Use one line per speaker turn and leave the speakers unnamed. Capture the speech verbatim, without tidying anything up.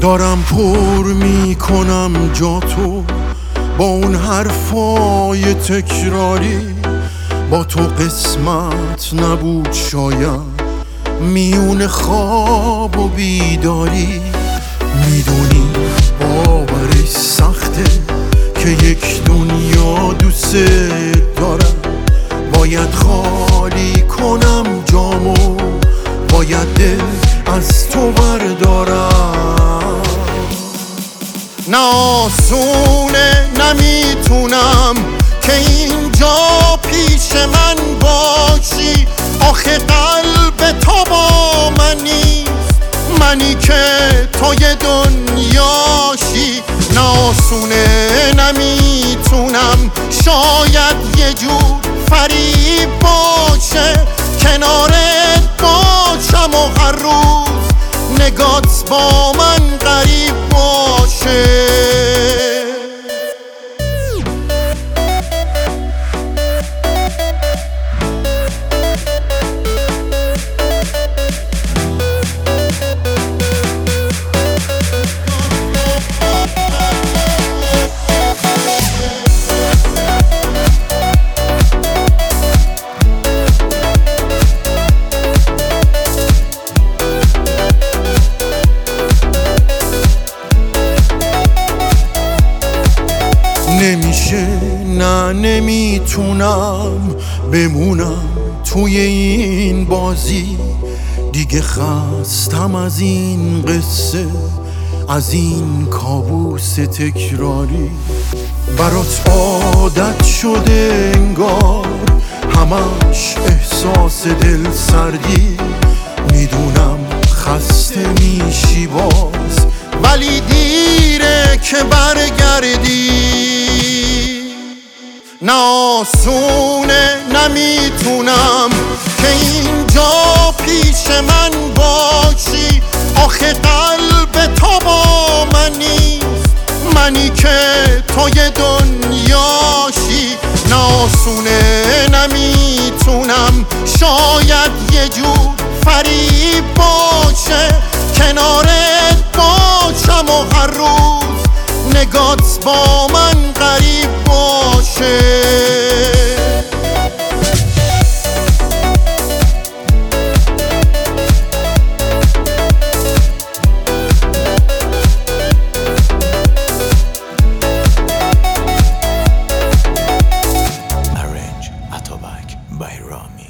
دارم پر میکنم جا تو با اون حرفای تکراری. با تو قسمت نبود شاید میون خواب و بیداری. میدونی باورش سخته که یک دنیا دوست دارم. باید خالی کنم جامو، باید دل از تو بردارم. نه آسونه نمیتونم که اینجا پیش من باشی. آخه قلب تو با من نیست، منی که توی دنیاشی. نه آسونه نمیتونم، شاید یه جور فریب باشه کنارت باشم و هر روز نگات با من غریب باشه. نمیشه، نه نمیتونم بمونم توی این بازی. دیگه خستم از این قصه، از این کابوس تکراری. برات عادت شده انگار همش احساس دل سردی. میدونم خسته میشی باز، ولی دیره که برگردی. نه آسونه نمیتونم که اینجا پیش من باشی. آخه قلب تو با من نیست، منی که توی دنیاشی. نه آسونه نمیتونم، شاید یه جور فریب باشه کنارت باشم و هر روز نگات با من غریب باشه.
Arrange Atobak by Rami.